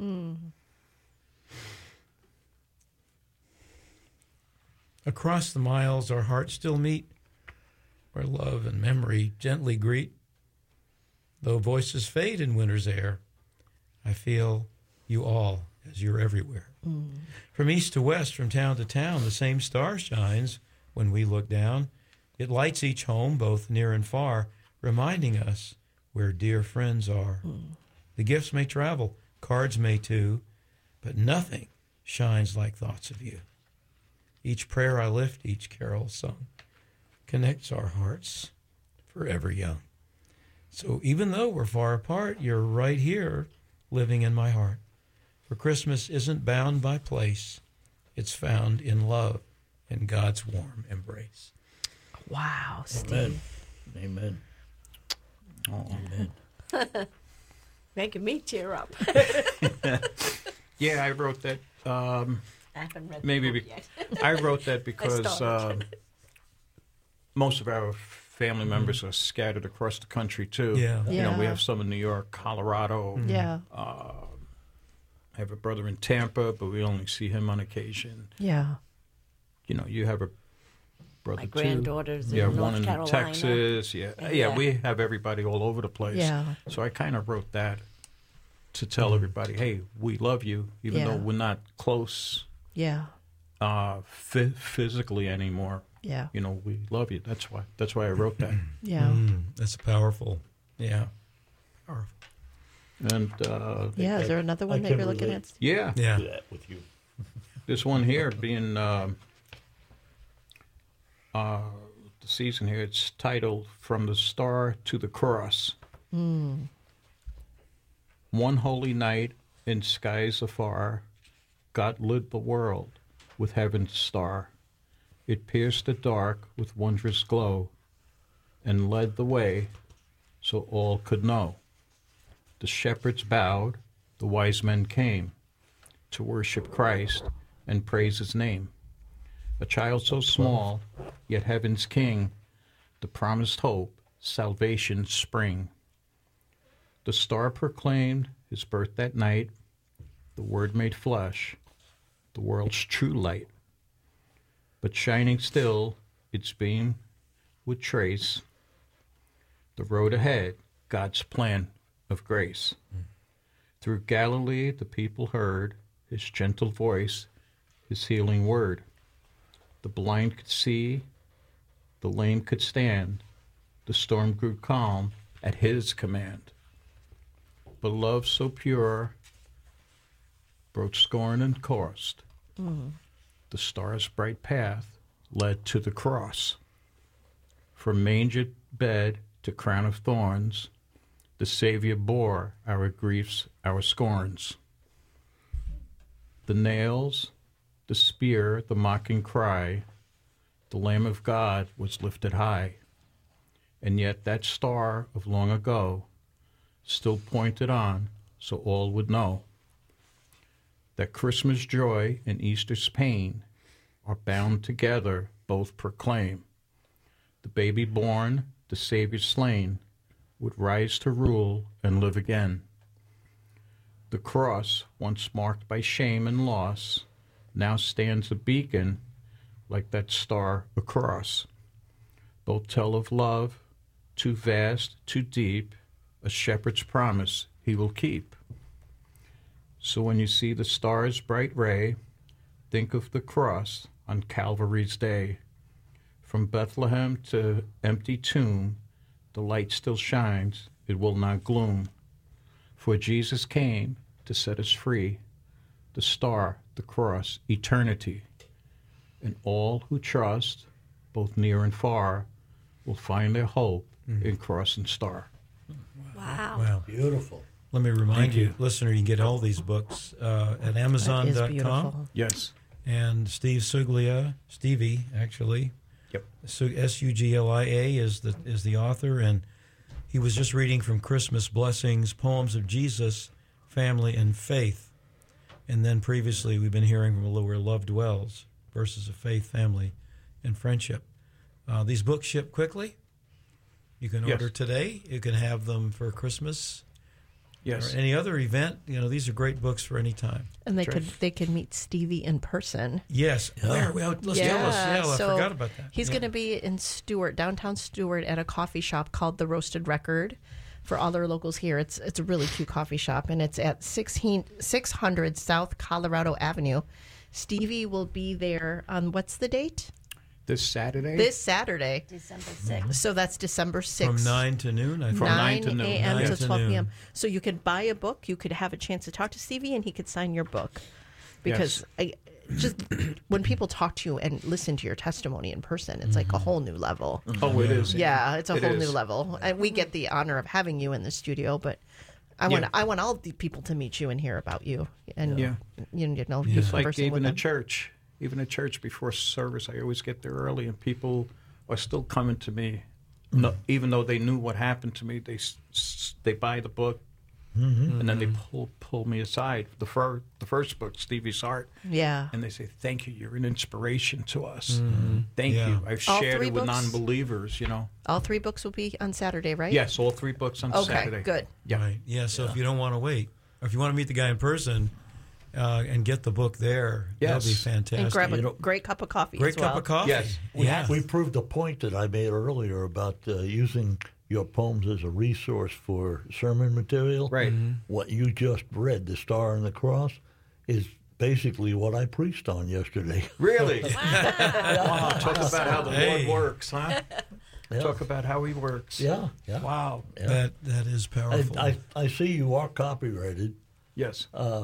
Across the miles our hearts still meet, where love and memory gently greet. Though voices fade in winter's air, I feel you all as you're everywhere. From east to west, from town to town, the same star shines when we look down. It lights each home, both near and far, reminding us where dear friends are. The gifts may travel, cards may too, but nothing shines like thoughts of you. Each prayer I lift, each carol sung, connects our hearts forever young. So even though we're far apart, you're right here living in my heart. For Christmas isn't bound by place. It's found in love and God's warm embrace. Wow, Steve. Amen. Amen. Amen. Making me tear up. Yeah, I wrote that. I haven't read Maybe the book yet. I wrote that because started. most of our family members are scattered across the country too. Yeah. You know, we Yeah. have some in New York, Colorado. Yeah. I have a brother in Tampa, but we only see him on occasion. Yeah. You know, you have a brother My too. granddaughter's Yeah, in one North in Carolina. Texas. Yeah. Yeah. We have everybody all over the place. Yeah. So I kind of wrote that to tell everybody, hey, we love you, even Yeah. though we're not close Yeah. physically anymore. Yeah. You know, we love you. That's why I wrote that. Yeah. That's powerful. Yeah. Powerful. And Yeah. Is there another one I that can you're looking relate. at? yeah, Yeah. Do that with you. this one here being the season here, it's titled From the Star to the Cross. One holy night in skies afar, God lit the world with heaven's star. It pierced the dark with wondrous glow and led the way so all could know. The shepherds bowed, the wise men came. to worship Christ and praise his name. A child so small, yet heaven's king, the promised hope, salvation's spring. The star proclaimed his birth that night, the Word made flesh, the world's true light. But shining still, its beam would trace the road ahead, God's plan of grace. Through Galilee the people heard his gentle voice, his healing word. The blind could see, the lame could stand, the storm grew calm at his command. But love so pure broke scorn and cost. The star's bright path led to the cross. From manger bed to crown of thorns, the Savior bore our griefs, our scorns. The nails, the spear, the mocking cry, the Lamb of God was lifted high. And yet that star of long ago still pointed on so all would know that Christmas joy and Easter's pain are bound together, both proclaim. The baby born, the Savior slain, would rise to rule and live again. The cross, once marked by shame and loss, now stands a beacon like that star across. Both tell of love, too vast, too deep, a shepherd's promise he will keep. So when you see the star's bright ray, think of the cross on Calvary's day. From Bethlehem to empty tomb, the light still shines, it will not gloom. For Jesus came to set us free, the star, the cross, eternity. And all who trust, both near and far, will find their hope in cross and star. Wow. Wow. Beautiful. Let me remind you, listener, you can get all these books at That is Amazon.com. beautiful. Yes. And Stevie, actually. Yep. Suglia is the author, and he was just reading from Christmas Blessings, Poems of Jesus, Family, and Faith. And then previously we've been hearing from Where Love Dwells, Verses of Faith, Family, and Friendship. These books ship quickly. You can order today. You can have them for Christmas. Yes. Or any other event. These are great books for any time. And they could meet Stevie in person. Yes. Where? Let's tell us. Yeah, I so forgot about that. He's going to be in Stewart, downtown Stewart, at a coffee shop called The Roasted Record. For all our locals here, it's a really cute coffee shop, and it's at 600 South Colorado Avenue. Stevie will be there on, what's the date? This Saturday? This Saturday. December 6th. So that's December 6th. From 9 to noon, I think. 9 to noon. a.m. 9 to to 12 noon. p.m. So you could buy a book, you could have a chance to talk to Stevie, and he could sign your book. Because just when people talk to you and listen to your testimony in person, it's like a whole new level. Oh, it is. Yeah, it's a It whole is. new level. And we get the honor of having you in the studio, but I want all the people to meet you and hear about you. And Yeah. you know, Just you like conversing with even a them. church. Even a church before service, I always get there early, and people are still coming to me. No, even though they knew what happened to me, they buy the book, and then they pull me aside. The first book, Stevie's Heart, Yeah. and they say, "Thank you, you're an inspiration to us. Thank Yeah. you. I've All shared three it with books? non-believers." All 3 books will be on Saturday, right? Yes, all 3 books on Okay, Saturday. good. Yeah. Right. Yeah, so if you don't want to wait, or if you want to meet the guy in person and get the book there, that'll be Yes. fantastic. And grab a great cup of coffee Great as well. cup of coffee. Yes. Yeah. We proved a point that I made earlier about using your poems as a resource for sermon material. Right. What you just read, The Star and the Cross, is basically what I preached on yesterday. Really? Wow. Talk about how the Hey. Lord works, huh? Yeah. Talk about how He works. Yeah. Wow. That is powerful. I see you are copyrighted. Yes.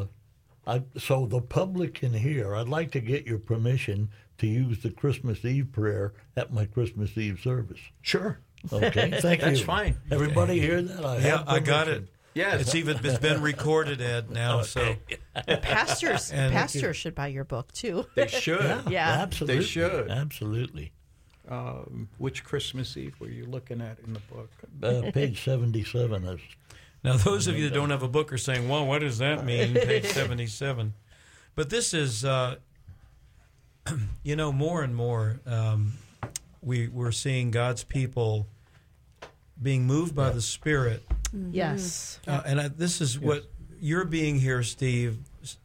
So the public can hear. I'd like to get your permission to use the Christmas Eve prayer at my Christmas Eve service. Sure. Okay, thank you. That's fine. Everybody hear that? Yeah, have I got permission. it. Yes. It's been recorded, Ed, now. So Pastors And- should buy your book too. They should. Yeah. Absolutely. They should. Absolutely. Which Christmas Eve were you looking at in the book? Page 77 is. now, those of you that don't have a book are saying, "Well, what does that mean?" Page 77. But this is, more and more, we're seeing God's people being moved by the Spirit. Yes. This is what your being here, Steve,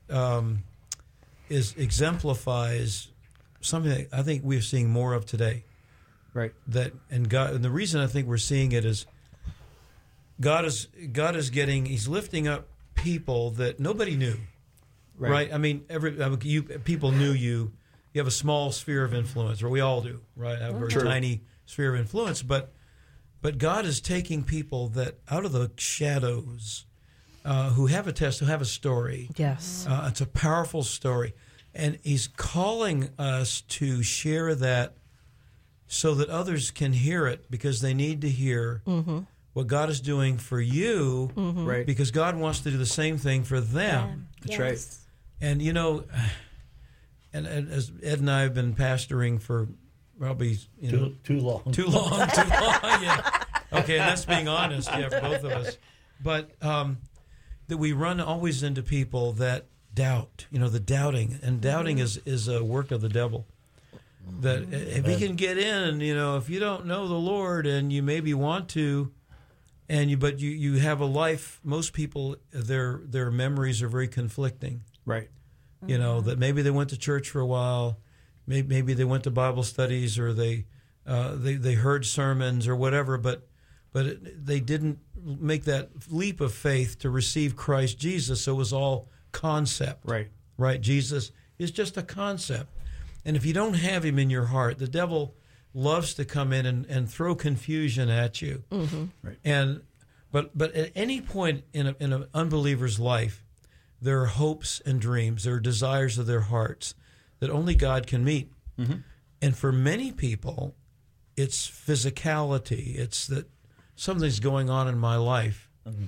exemplifies something that I think we're seeing more of today. Right. And the reason I think we're seeing it is God is he's lifting up people that nobody knew. Right? I mean, people knew you. You have a small sphere of influence, or we all do, right? I have a very tiny sphere of influence, but God is taking people that out of the shadows, who have a story. Yes. It's a powerful story, and He's calling us to share that so that others can hear it, because they need to hear what God is doing for you, right? Because God wants to do the same thing for them. That's right. And and as Ed and I have been pastoring for probably too long. Yeah. Okay, and that's being honest, for both of us. But that we run always into people that doubt, the doubting, and doubting is a work of the devil. That if he can get in, if you don't know the Lord and you maybe want to, but you have a life. Most people, their memories are very conflicting. Right. That maybe they went to church for a while, maybe they went to Bible studies, or they heard sermons or whatever, but they didn't make that leap of faith to receive Christ Jesus. So it was all concept. Right. Jesus is just a concept. And if you don't have Him in your heart, the devil loves to come in and throw confusion at you. Right. But at any point in an unbeliever's life, there are hopes and dreams, there are desires of their hearts that only God can meet. And for many people, it's physicality. It's that something's going on in my life,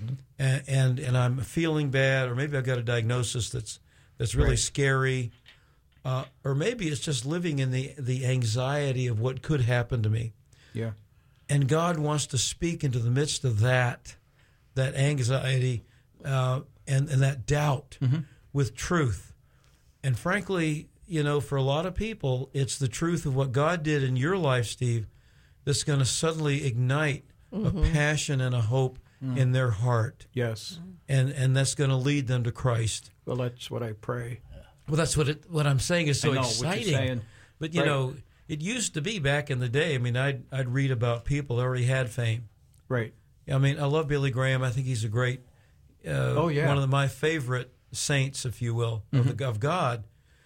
and I'm feeling bad, or maybe I've got a diagnosis that's really scary. Or maybe it's just living in the anxiety of what could happen to me. Yeah. And God wants to speak into the midst of that anxiety and that doubt with truth. And frankly, for a lot of people, it's the truth of what God did in your life, Steve, that's going to suddenly ignite a passion and a hope in their heart. Yes. And that's going to lead them to Christ. Well, that's what I pray. Well, that's what I'm saying is so I know exciting. what you're saying. But it used to be back in the day. I mean, I'd read about people that already had fame. Right. I mean, I love Billy Graham. I think he's a great, one of my favorite saints, if you will, of God.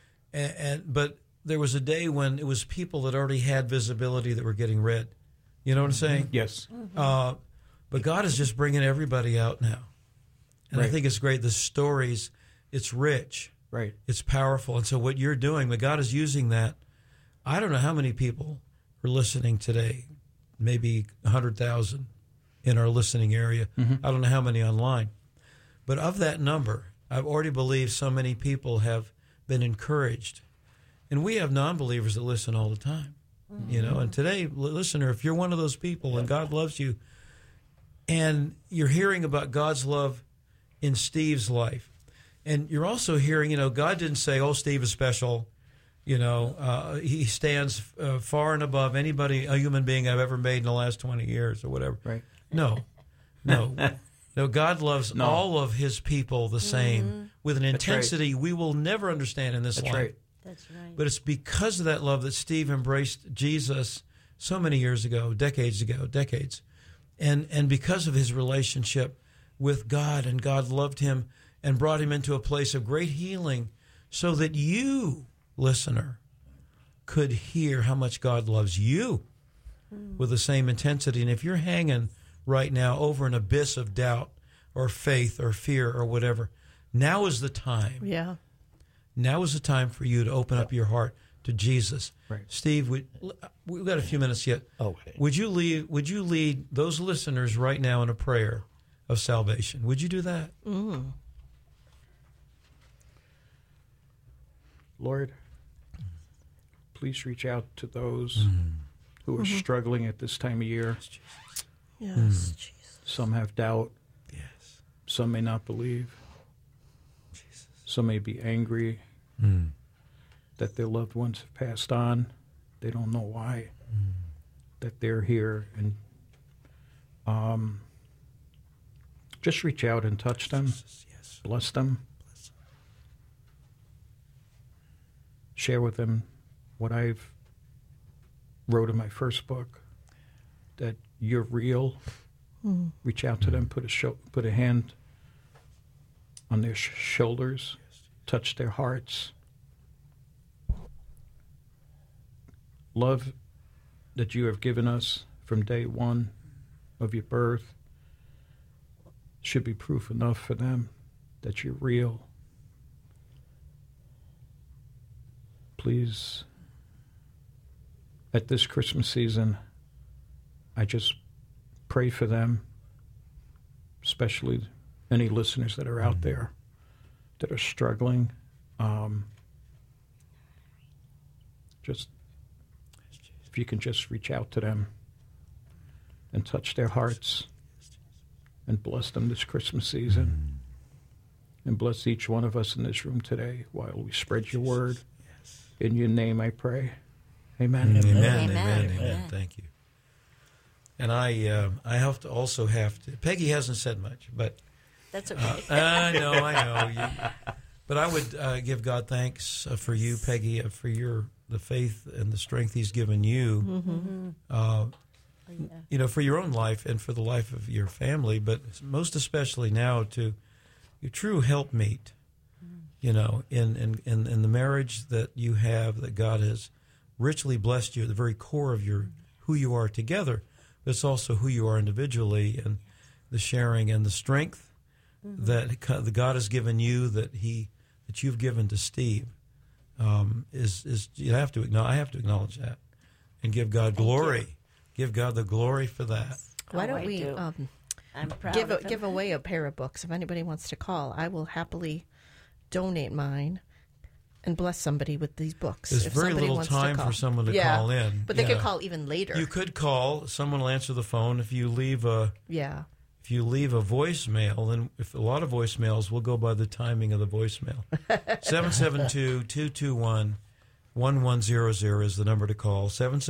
But there was a day when it was people that already had visibility that were getting read. You know what I'm saying? Yes. But God is just bringing everybody out now, and I think it's great. The stories, it's rich. Right. It's powerful. And so what you're doing, but God is using that. I don't know how many people are listening today, maybe 100,000 in our listening area. I don't know how many online. But of that number, I already believe so many people have been encouraged. And we have non-believers that listen all the time. And today, listener, if you're one of those people and God loves you, and you're hearing about God's love in Steve's life, and you're also hearing, God didn't say, "Oh, Steve is special." He stands far and above anybody, a human being I've ever made in the last 20 years or whatever. Right. No. God loves all of His people the same, with an intensity we will never understand in this life. Right. That's right. But it's because of that love that Steve embraced Jesus so many years ago, decades. And because of his relationship with God, and God loved him and brought him into a place of great healing, so that you, listener, could hear how much God loves you with the same intensity. And if you're hanging right now over an abyss of doubt or faith or fear or whatever, now is the time. Yeah. Now is the time for you to open up your heart to Jesus. Right. Steve, we've got a few minutes yet. Okay. Would you lead those listeners right now in a prayer of salvation? Would you do that? Lord, please reach out to those who are struggling at this time of year. Yes, Jesus. Some have doubt. Yes. Some may not believe. Jesus. Some may be angry that their loved ones have passed on. They don't know why. That they're here, and just reach out and touch them, bless them, share with them what I've wrote in my first book, that you're real. Reach out to them, put a hand on their shoulders, touch their hearts. Love that you have given us from day one of your birth should be proof enough for them that you're real. Please, at this Christmas season, I just pray for them, especially any listeners that are out there that are struggling. Just, if you can just reach out to them and touch their hearts and bless them this Christmas season. And bless each one of us in this room today while we spread your word. In your name I pray. Amen. Amen. Amen. Thank you. And I have to. Peggy hasn't said much, but That's okay. I know. But I would give God thanks for you, Peggy, for the faith and the strength He's given you. For your own life and for the life of your family, but most especially now to your true helpmate. In the marriage that you have, that God has richly blessed you at the very core of who you are together. But it's also who you are individually, and the sharing and the strength that God has given you, that you've given to Steve, is I have to acknowledge that, and give God glory. Give God the glory for that. Why don't we I'm proud give away a pair of books? If anybody wants to call, I will happily donate mine and bless somebody with these books. There's very little time for someone to call in. But they could call even later. You could call. Someone will answer the phone. If you leave a voicemail, then if a lot of voicemails, we'll go by the timing of the voicemail. 772-221-1100 is the number to call.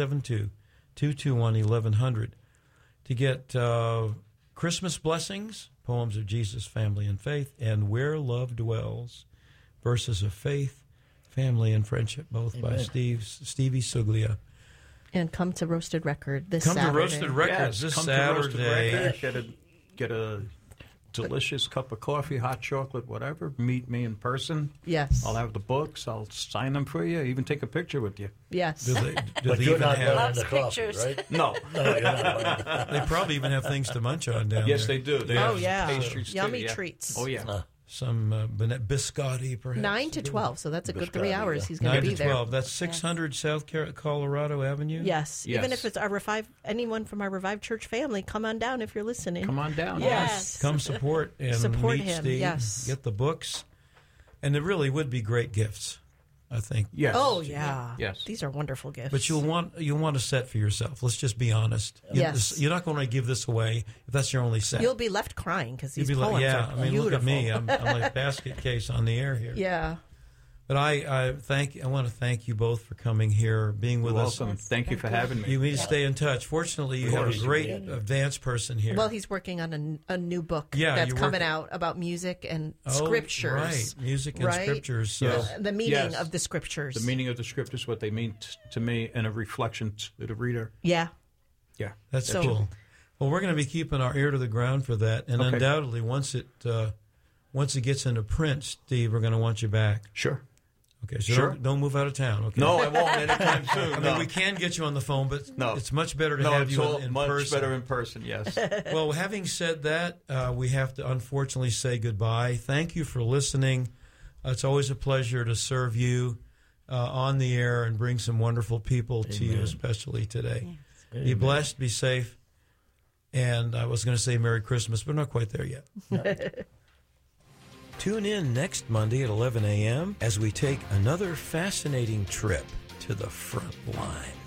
772-221-1100 to get Christmas Blessings, Poems of Jesus, Family, and Faith, and Where Love Dwells, Verses of Faith, Family, and Friendship, both by Stevie Suglia. And come to Roasted Record this Saturday. Come to Roasted Records this Saturday. Get a delicious cup of coffee, hot chocolate, whatever. Meet me in person. Yes. I'll have the books. I'll sign them for you. Even take a picture with you. Yes. Do they But you're even not have buying the coffee, pictures. right? No. No, you're not buying They probably even have things to munch on down Yes, there. they do. They Oh, have yeah. pastries too, Yummy yeah. treats. Oh, yeah. Some biscotti, perhaps. 9 to 12, so that's a good 3 Biscotti, hours yeah. he's going 9 to to be there. 12. That's 600 South Colorado Avenue? Yes. Even Yes. if it's our anyone from our Revived Church family, come on down if you're listening. Come on down. Yes. Come support and Support meet him, Steve. yes. Get the books. And there really would be great gifts, I think. Yes. Oh, yeah. Yes. These are wonderful gifts. But you'll want a set for yourself. Let's just be honest. Yes. You're not going to give this away if that's your only set. You'll be left crying because these You'll be poems like, are beautiful. look at me. I'm like basket case on the air here. Yeah. But I want to thank you both for coming here, being with You're us. welcome. Thank you for having me. You need to stay in touch. Fortunately, you have a great advanced person here. Well, he's working on a new book Yeah, that's you're coming working- out about music and Oh, scriptures. Right, music and Right? scriptures. So Yes. The meaning Yes. of the scriptures. The meaning of the scriptures, what they mean to me, and a reflection to the reader. Yeah. Yeah. that's So- cool. Well, we're going to be keeping our ear to the ground for that, and Okay. undoubtedly, once it gets into print, Steve, we're going to want you back. Sure. Okay, so Sure. don't move out of town. Okay. No, I won't anytime soon. I mean, we can get you on the phone, but No. it's much better to No, have it's you all in much person. better in person, yes. Well, having said that, we have to unfortunately say goodbye. Thank you for listening. It's always a pleasure to serve you on the air and bring some wonderful people to you, especially today. Be blessed, be safe, and I was going to say Merry Christmas, but we're not quite there yet. Tune in next Monday at 11 a.m. as we take another fascinating trip to the front line.